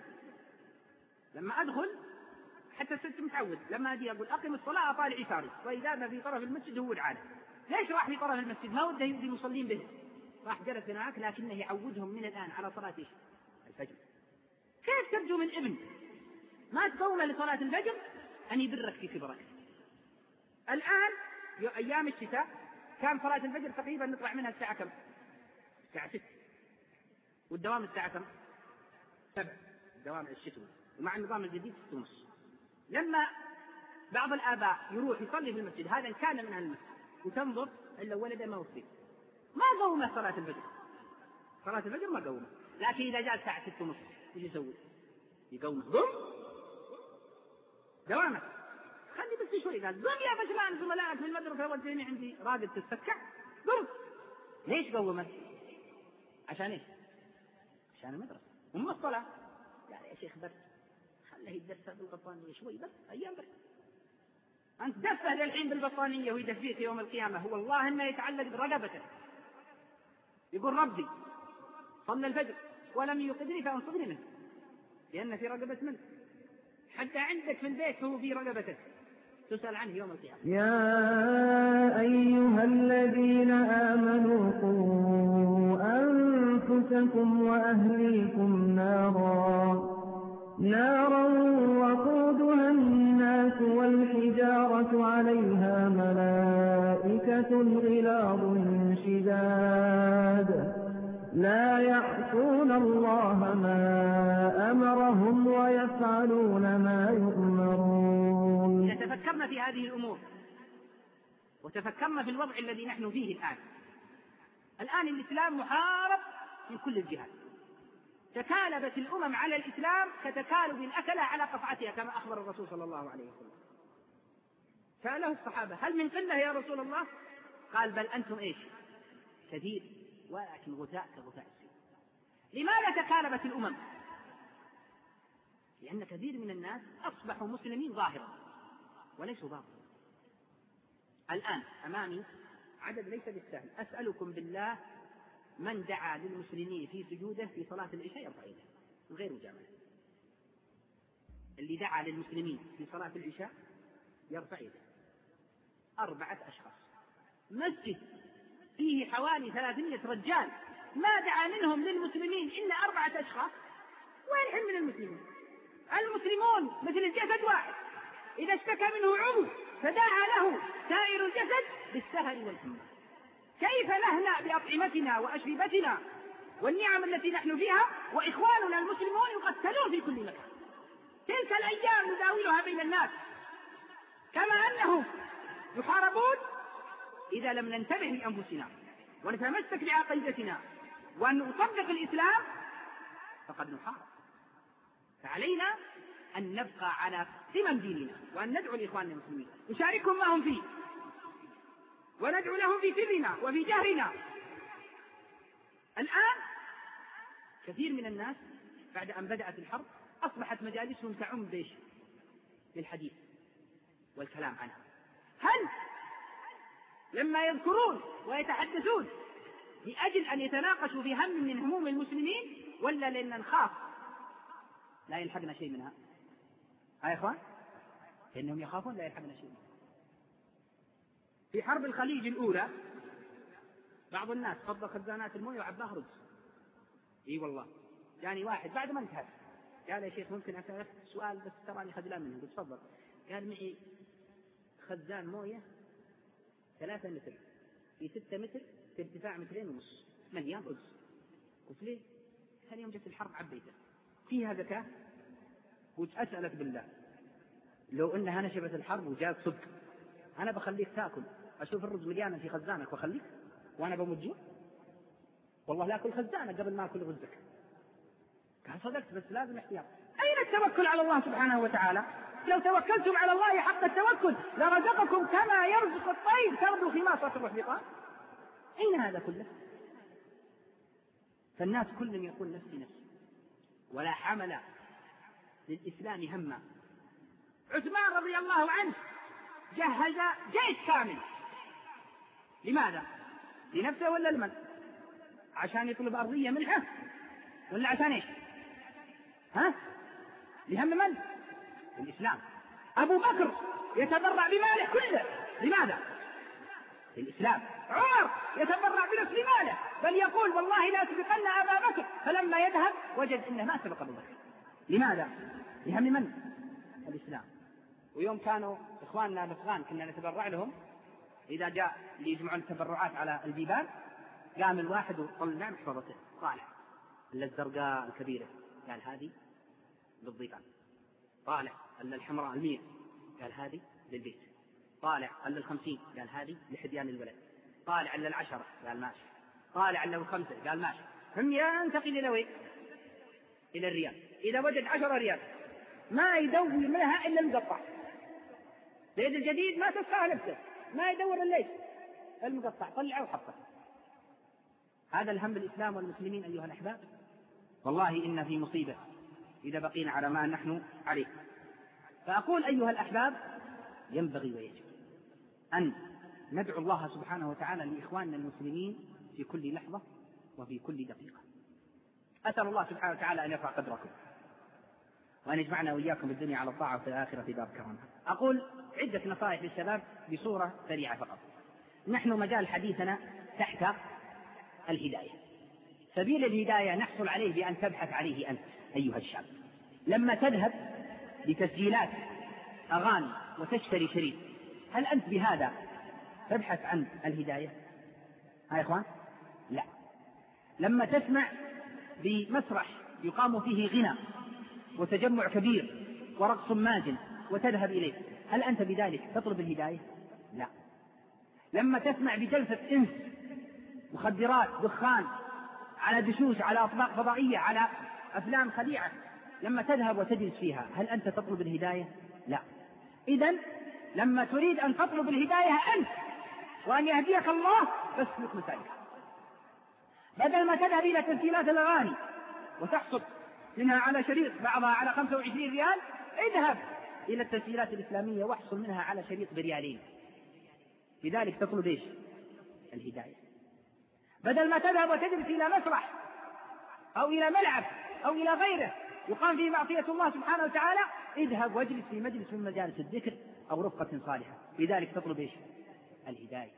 لما أدخل حتى الست متعود لما أجي أقول أقم الصلاة أطالع يساري، وإذا ما في طرف المسجد هو العالم. ليش راح في طرف المسجد؟ ما وده يؤذي المصلين به، راح جلس معك لكنه يعودهم من الآن على صلاة الفجر. كيف ترجو من ابن ما تقوم لصلاة الفجر أن يبرك في كبرك؟ الآن أيام الشتاء كان صلاة الفجر تقريبا نطلع منها الساعة كم؟ الساعة ستة، والدوام الساعة كم؟ سبع، الدوام الشتوي، ومع النظام الجديد ستة ونص. لما بعض الآباء يروح يصلي في المسجد هذا إن كان من المسجد وتنظر إلا ولده ما وصل ما قومه صلاة الفجر، صلاة الفجر ما قومه، لكن إذا جاء الساعة ستة ونص ايش يسوي؟ يقومه قم دوامك خلي بس شوي. قال قم يا بجماعة زملائك في المدرسة والجميع عندي راقد تتسكع قم. ليش قومك؟ عشان ايش؟ عشان المدرسة ومن الصلاة. قال يا شيخ برد خليه يدفع بالبطانية شوي بس أيام برد. أنت دفع للحين بالبطانية ويدفيك يوم القيامة هو الله إنه يتعلق برقبته، يقول ربي صلى الفجر ولم يوقظني فأنصبني منه، لأن في رقبة منه. حتى عندك في البيت هو في رقبتك تسأل عنه يوم القيامة. يا أيها الذين آمنوا قوا أنفسكم وأهليكم نارا نارا وقودها الناس والحجارة عليها ملائكة غلاظ شداد لا يعصون الله ما أمرهم ويفعلون ما يؤمرون. إذا تفكرنا في هذه الأمور وتفكرنا في الوضع الذي نحن فيه الآن الآن الإسلام محارب من كل الجهات. تكالبت الأمم على الإسلام كتكالب الأكلة على قطعتها كما أخبر الرسول صلى الله عليه وسلم. سأله الصحابة هل من قلة يا رسول الله؟ قال بل أنتم إيش؟ كثير ولكن غثاء كغثاء السيل. لماذا تكالبت الأمم؟ لأن كثير من الناس أصبحوا مسلمين ظاهرا وليسوا باطنا. الآن أمامي عدد ليس بالسهل، أسألكم بالله من دعا للمسلمين في سجوده في صلاة العشاء يرفع يده من غير مجاملة. اللي دعا للمسلمين في صلاة العشاء يرفع يده. أربعة أشخاص، مسجد فيه حوالي ثلاثمائة رجال ما دعا منهم للمسلمين إلا أربعة أشخاص. وين حل من المسلمين؟ المسلمون مثل الجسد واحد، إذا اشتكى منه عضو فدعا له سائر الجسد بالسهر والحمى. كيف نهنأ بأطعمتنا وأشربتنا والنعم التي نحن فيها وإخواننا المسلمون يقتلون في كل مكان؟ تلك الأيام نداولها بين الناس كما أنهم يحاربون. إذا لم ننتبه لأنفسنا ونتمسك بعقيدتنا وأن نطبق الإسلام فقد نحارب. فعلينا أن نبقى على قمم ديننا وأن ندعو لإخواننا المسلمين نشاركهم ما هم فيه وندعو لهم في سرنا وفي جهرنا. الآن كثير من الناس بعد أن بدأت الحرب أصبحت مجالسهم تعم بيش بالحديث والكلام عنها. هل لما يذكرون ويتحدثون لأجل أن يتناقشوا في هم من هموم المسلمين ولا لأن نخاف لا يلحقنا شيء منها؟ ها يا إخوان، لأنهم يخافون لا يلحقنا شيء منها. في حرب الخليج الأولى بعض الناس فضل خزانات المويه وعباها رز. اي والله جاني واحد بعد ما انتهت قال يا شيخ ممكن أسألك سؤال بس تراني خجلان منه. قلت تفضل. قال معي خزان مويه ثلاثة متر في ستة متر في ارتفاع مترين ونص مليان رز. قلت ليه؟ كان يوم جت الحرب عبيته فيها زكاة. قلت أسألك بالله لو أنها نشبت الحرب وجاءت صدق أنا بخليك تأكل، أشوف الرز مليانا في خزانك وخليك وأنا بموت جوع؟ والله لا أكل خزانك قبل ما أكل رزك. قال صدقت بس لازم احتياط. أين التوكل على الله سبحانه وتعالى؟ لو توكلتم على الله حق التوكل لرزقكم كما يرزق الطير تغدو في ماصة الرحبقان. أين هذا كله؟ فالناس كل يقول نفسي نفسي ولا حمل للإسلام هما. عثمان رضي الله عنه جهز جيش كامل. لماذا؟ لنفسه ولا لمن؟ عشان يطلب أرضية منحه ولا عشان إيش؟ ها؟ لهم من؟ الإسلام. أبو بكر يتبرع بماله كله. لماذا؟ للإسلام. عمر يتبرع بنصف ماله بل يقول والله لا سبقن أبا بكر، فلما يذهب وجد إنه ما سبق أبو بكر. لماذا؟ لهم من؟ الإسلام. ويوم كانوا إخواننا الأفغان كنا نتبرع لهم إذا جاء ليجمعون التبرعات على الجبال قام الواحد وطلع محفظته طالع إلا الزرقاء الكبيرة قال هذه للضيفان، طالع إلا الحمراء المية قال هذه للبيت، طالع إلا الخمسين قال هذه لحديان الولد، طالع إلا العشرة قال ماشي، طالع إلا الخمسة قال ماشي. هم ينتقل إلى وين؟ إلى الريال. إذا وجد عشرة ريال ما يدور منها إلا المقطع. زيد الجديد ما تسعى نفسه ما يدور الليل المقطع طلعه وحطه. هذا الهم بالإسلام والمسلمين أيها الأحباب. والله إن في مصيبة إذا بقينا على ما نحن عليه. فأقول أيها الأحباب ينبغي ويجب أن ندعو الله سبحانه وتعالى لإخواننا المسلمين في كل لحظة وفي كل دقيقة. أسأل الله سبحانه وتعالى أن يرفع قدركم وأن يجمعنا وإياكم في الدنيا على الطاعة وفي الآخرة في دار كرامة. أقول عدة نصائح للشباب بصورة سريعة فقط. نحن مجال حديثنا تحت الهداية. سبيل الهداية نحصل عليه بأن تبحث عليه أنت أيها الشاب. لما تذهب لتسجيلات أغاني وتشتري شريط، هل أنت بهذا تبحث عن الهداية؟ ها يا إخوان؟ لا. لما تسمع بمسرح يقام فيه غنى وتجمع كبير ورقص ماجن وتذهب إليه، هل أنت بذلك تطلب الهداية؟ لا. لما تسمع بجلسة إنس، مخدرات، دخان، على دشوش، على أطباق فضائية، على أفلام خديعة، لما تذهب وتجلس فيها، هل أنت تطلب الهداية؟ لا. إذن لما تريد أن تطلب الهداية أنت وأن يهديك الله فاسلك مسالكها. بدل ما تذهب إلى تسجيلات الأغاني وتحصل منها على شريط بعضها على خمسة وعشرين ريال، اذهب إلى التسجيلات الإسلامية واحصل منها على شريط بريالين. لذلك تطلب إيش؟ الهداية. بدل ما تذهب وتجلس إلى مسرح أو إلى ملعب أو إلى غيره يقام فيه معصية الله سبحانه وتعالى، اذهب واجلس في مجلس من مجالس الذكر أو رفقة صالحة. لذلك تطلب إيش؟ الهداية.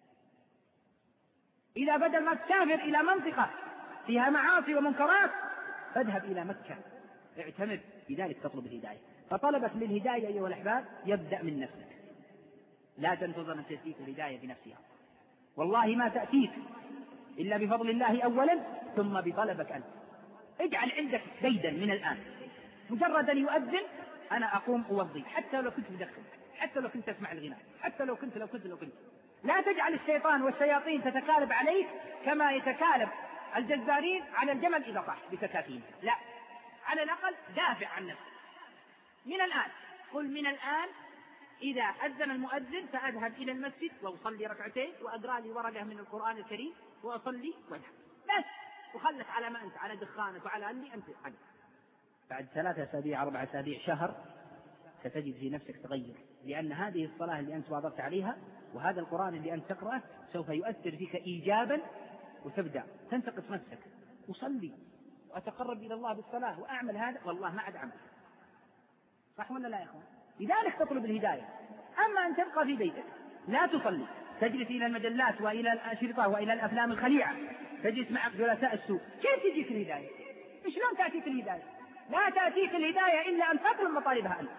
إذا بدل ما تسافر إلى منطقة فيها معاصي ومنكرات فاذهب إلى مكة اعتمد، لذلك تطلب الهداية. فطلبك للهداية أيها الأحباب يبدأ من نفسك، لا تنتظر أن تأتيك الهداية بنفسها، والله ما تأتيك إلا بفضل الله أولا ثم بطلبك أنت. اجعل عندك زيدا من الآن، مجرد أن يؤذن أنا أقوم أوضي، حتى لو كنت مدخن، حتى لو كنت أسمع الغناء، حتى لو كنت لو كنت لو كنت لا تجعل الشيطان والشياطين تتكالب عليك كما يتكالب الجزارين على الجمل إذا طاح بسكاكين. لا، على الأقل دافع عن نفسك من الآن. قل من الآن إذا أذن المؤذن فأذهب إلى المسجد وأصلي ركعتين وأقرأ لي ورقة من القرآن الكريم وأصلي وأذهب بس، وخلك على ما أنت، على دخانك وعلى أني أنت عنك. بعد ثلاثة أسابيع أربعة أسابيع شهر ستجد في نفسك تغير، لأن هذه الصلاة اللي أنت واظبت عليها وهذا القرآن اللي أنت تقرأه سوف يؤثر فيك إيجابا، وتبدأ تنتقص نفسك، أصلي وأتقرب إلى الله بالصلاة وأعمل هذا، والله ما عاد عمل. صح ولا لا يا أخوان؟ لذلك تطلب الهداية. أما أن تبقى في بيتك لا تصلي، تجلس إلى المجلات وإلى الأشرطة وإلى الأفلام الخليعة، تجلس مع جلساء السوء، كيف تجيك الهداية؟ شلون تأتيك الهداية؟ لا تأتيك الهداية إلا أن تطلب مطالبها أنت.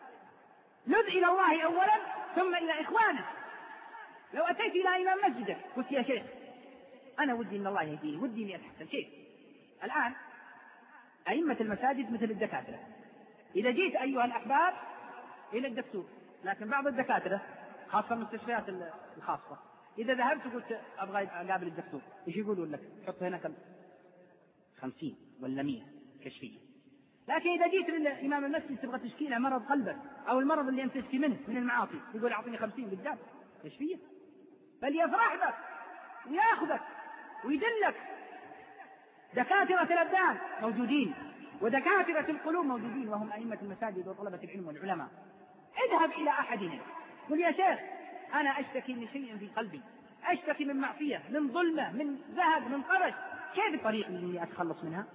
لذ إلى الله أولا ثم إلى إخوانك. لو أتيت إلى إمام مسجدك قلت يا شيخ أنا ودي إن الله يهديني، ودي إني أتحسن، كيف؟ الآن أئمة المساجد مثل الدكاترة، إذا جيت أيها الأحباب إلى الدكتور، لكن بعض الدكاترة خاصة المستشفيات الخاصة إذا ذهبت وقلت أبغى أقابل الدكتور إيش يقولون لك؟ حط هنا خمسين ولا مية كشفية. لكن إذا جيت للإمام المسجد تبغى تشكيله مرض قلبك أو المرض اللي أنت تشكي منه من المعاصي، يقول أعطيني خمسين بالذات كشفية، بل يفرح بك ويأخذك ويدلك. دكاترة الأبدان موجودين ودكاترة القلوب موجودين، وهم أئمة المساجد وطلبة العلم والعلماء. اذهب إلى أحدهم قل يا شيخ أنا أشتكي من شيء في قلبي، أشتكي من معصية، من ظلمة، من زهد، من قرش، كيف الطريق اللي أتخلص منها؟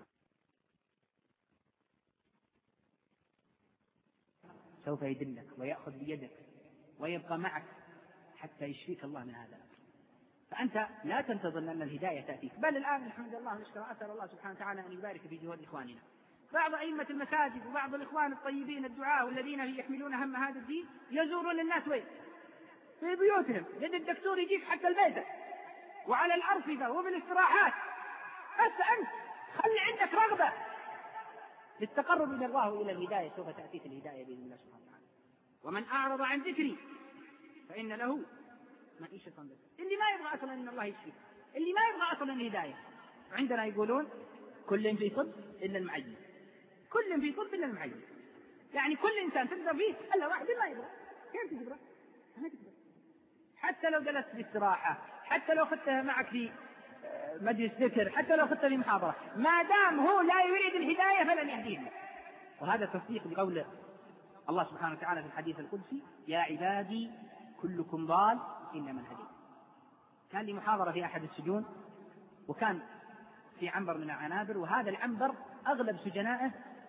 سوف يدلك ويأخذ بيدك ويبقى معك حتى يشفيك الله من هذا الأمر. فأنت لا تنتظر أن الهداية تأتيك، بل الآن الحمد لله نشكر، أسأل الله سبحانه وتعالى أن يبارك في جهود إخواننا. بعض أئمة المساجد وبعض الإخوان الطيبين الدعاء والذين يحملون هم هذا الدين يزورون الناس وين؟ في بيوتهم، لأن الدكتور يجيك حتى البيت وعلى الأرصفة وفي الاستراحات، بس أنت خلي عندك رغبة للتقرب إلى الله وإلى الهداية، سوف تأتيك الهداية بإذن الله سبحانه وتعالى. ومن أعرض عن ذكري فإن له معيشة ضنكا. اللي ما يبغى أصلا أن الله يشفيه، اللي ما يبغى أصلا الهداية، عندنا يقولون كل في طب إلا المعين، كل في طب إلا المعين، يعني كل إنسان تقدر فيه إلا واحد ما يبغى. كيف تقدر؟ ما تقدر. حتى لو جلست في استراحة، حتى لو أخذتها معك في مجلس ذكر، حتى لو أخذتها في محاضرة، ما دام هو لا يريد الهداية فلن يهديه. وهذا تصديق بقول الله سبحانه وتعالى في الحديث القدسي يا عبادي كلكم ضال إلا من هديت. كان لي محاضرة في أحد السجون، وكان في عنبر من العنابر، وهذا العنبر أغلب سجنائه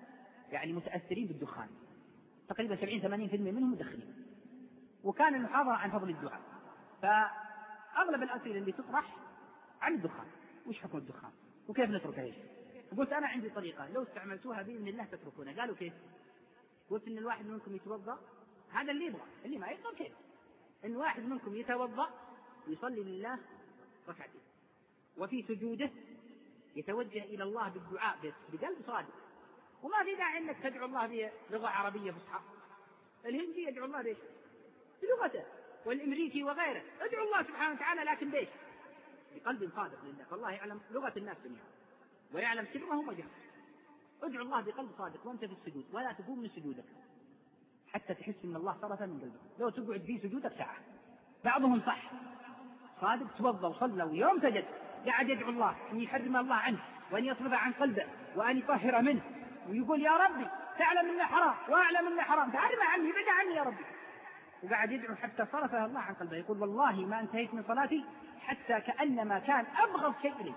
يعني متأثرين بالدخان، تقريبا سبعين ثمانين بالمئة منهم مدخنين. وكان المحاضرة عن فضل الدعاء، فأغلب الأسئلة اللي تطرح عن الدخان، وش حكم الدخان وكيف نتركه ايش. قلت أنا عندي طريقة لو استعملتوها بإذن الله تتركونها. قالوا كيف؟ قلت إن الواحد منكم يتوضأ، هذا اللي يبغى، اللي ما يقدر كيف، إن واحد منكم يتوضأ يصلي لله ركعتين، وفي سجوده يتوجه إلى الله بالدعاء بقلب صادق، وما في داعي أنك تدعو الله بلغة عربية فصحى. الهندي يدعو الله بإيش؟ بلغته، والإمريكي وغيره ادعو الله سبحانه وتعالى لكن بإيش؟ بقلب صادق لله، فالله يعلم لغة الناس جميعا ويعلم سرهم وجههم. ادعو الله بقلب صادق وانت في السجود، ولا تقوم من سجودك حتى تحس ان الله صرف من قلبك. لو تقعد في سجودك ساعة، بعضهم صح صادق توضى وصلى ويوم سجد قاعد يدعو الله ان يحرم الله عنه وان يصرف عن قلبه وان يطهر منه، ويقول يا ربي تعلم انه حرام واعلم انه حرام تعلم عني ابعد عني يا ربي، وقاعد يدعو حتى صرفها الله عن قلبه. يقول والله ما انتهيت من صلاتي حتى كأنما كان أبغض شيء إلي.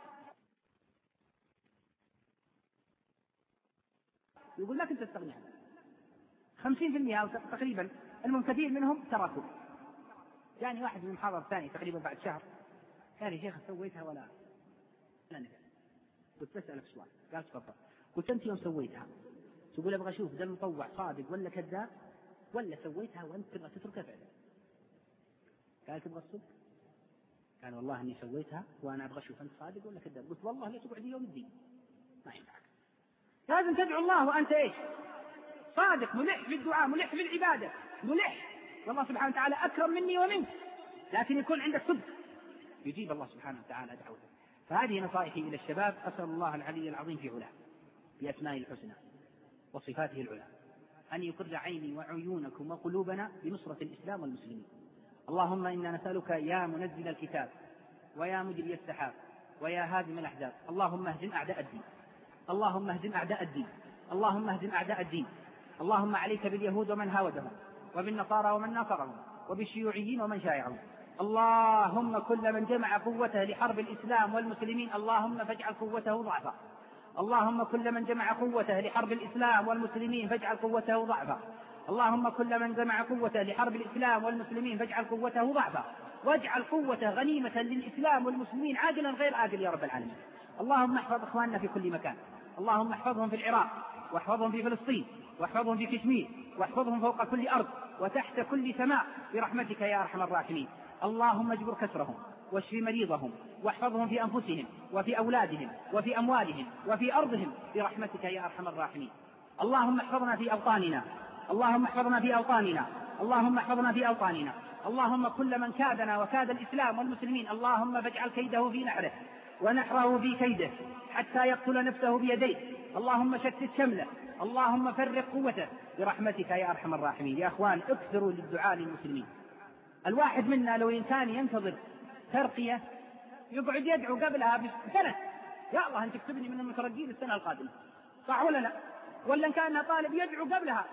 يقول لكن تستغني عنه. خمسين بالمئة أو تقريبا المنكثير منهم تركوا. يعني واحد من المحاضرة الثاني تقريبا بعد شهر قال يا شيخ سويتها ولا لا نفع. قلت بسألك سؤال، قال تفضل. قلت أنت يوم سويتها تقول أبغى أشوف ذا المطوع صادق ولا كذاب، ولا سويتها وأنت تبغى تتركها فعلا؟ قال تبغى الصدق؟ قال والله إني سويتها وأنا أبغى أشوف أنت صادق ولا كذاب. قلت والله لا تقعد يوم الدين ما ينفعك، لازم تدعو الله وأنت إيش؟ صادق، ملح بالدعاء، ملح بالعبادة، ملح والله سبحانه وتعالى أكرم مني ومنك، لكن يكون عندك صدق يجيب الله سبحانه وتعالى دعوته. فهذه نصائحي إلى الشباب، أسأل الله العلي العظيم في علاه بأسمائه الحسنى وصفاته العلى أن يقر عيني وعيونكم وقلوبنا بنصرة الإسلام والمسلمين. اللهم إنا نسألك يا منزل الكتاب ويا مجري السحاب ويا هادم الأحزاب، اللهم اهزم أعداء الدين، اللهم اهزم أعداء الدين، اللهم اهزم أعداء الدين. اللهم عليك باليهود ومن هاودهم، وبالنصارى ومن ناصرهم، وبالشيوعيين ومن شايعهم. اللهم كل من جمع قوته لحرب الإسلام والمسلمين اللهم فاجعل قوته ضعفا. اللهم كل من جمع قوته لحرب الإسلام والمسلمين فاجعل قوته ضعفا. اللهم كل من جمع قوته لحرب الإسلام والمسلمين فاجعل قوته ضعفا، واجعل قوته غنيمة للإسلام والمسلمين عاجلا غير آجل يا رب العالمين. اللهم احفظ إخواننا في كل مكان، اللهم احفظهم في العراق، واحفظهم في فلسطين، واحفظهم في كشمير، واحفظهم فوق كل أرض وتحت كل سماء برحمتك يا أرحم الراحمين. اللهم اجبر كسرهم واشف مريضهم، واحفظهم في أنفسهم وفي أولادهم وفي أموالهم وفي أرضهم برحمتك يا أرحم الراحمين. اللهم احفظنا في أوطاننا، اللهم احفظنا في أوطاننا، اللهم احفظنا في أوطاننا. اللهم كل من كادنا وكاد الإسلام والمسلمين اللهم فاجعل كيده في نحره ونحره في كيده حتى يقتل نفسه بيديه. اللهم شتت شمله، اللهم فرق قوته برحمتك يا أرحم الراحمين. يا أخوان اكثروا للدعاء للمسلمين. الواحد منا لو إن كان ينتظر ترقية يقعد يدعو قبلها بسنة، يا الله أن تكتبني من المترقين السنة القادمة، صح ولا لا؟ ولا إن كان طالب يدعو قبلها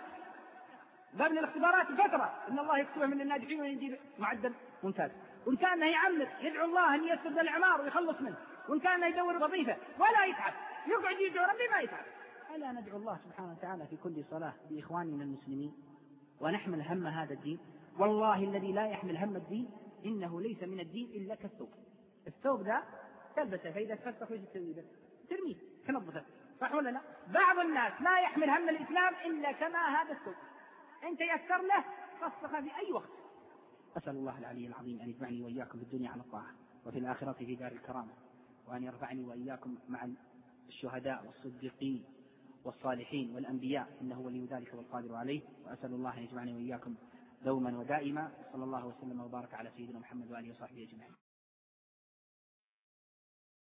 قبل الاختبارات فترة إن الله يكتبه من الناجحين ويجيب معدل ممتاز. وإن كان يعمل يدعو الله أن يسد الإعمار ويخلص منه، وإن كان يدور وظيفة ولا يتعب يقعد يدعو ربي ما يتعب. ألا ندعو الله سبحانه وتعالى في كل صلاة بإخواننا المسلمين ونحمل هم هذا الدين؟ والله الذي لا يحمل هم الدين إنه ليس من الدين إلا كالثوب. الثوب ذا تلبسه فإذا تفسخ وش تسوي به؟ ترميه تنظفه، صح ولا لا؟ بعض الناس لا يحمل هم الإسلام إلا كما هذا الثوب، أنت يسر له فسخه في أي وقت. أسأل الله العلي العظيم أن يجمعني وإياكم في الدنيا على الطاعة وفي الآخرة في دار الكرامة، وأن يرفعني وإياكم مع الشهداء والصديقين والصالحين والأنبياء إنه ولي ذلك والقادر عليه. وأسأل الله أن يجمعني وإياكم دوما ودائما. صلى الله وسلم وبارك على سيدنا محمد وآله وصحبه أجمعين.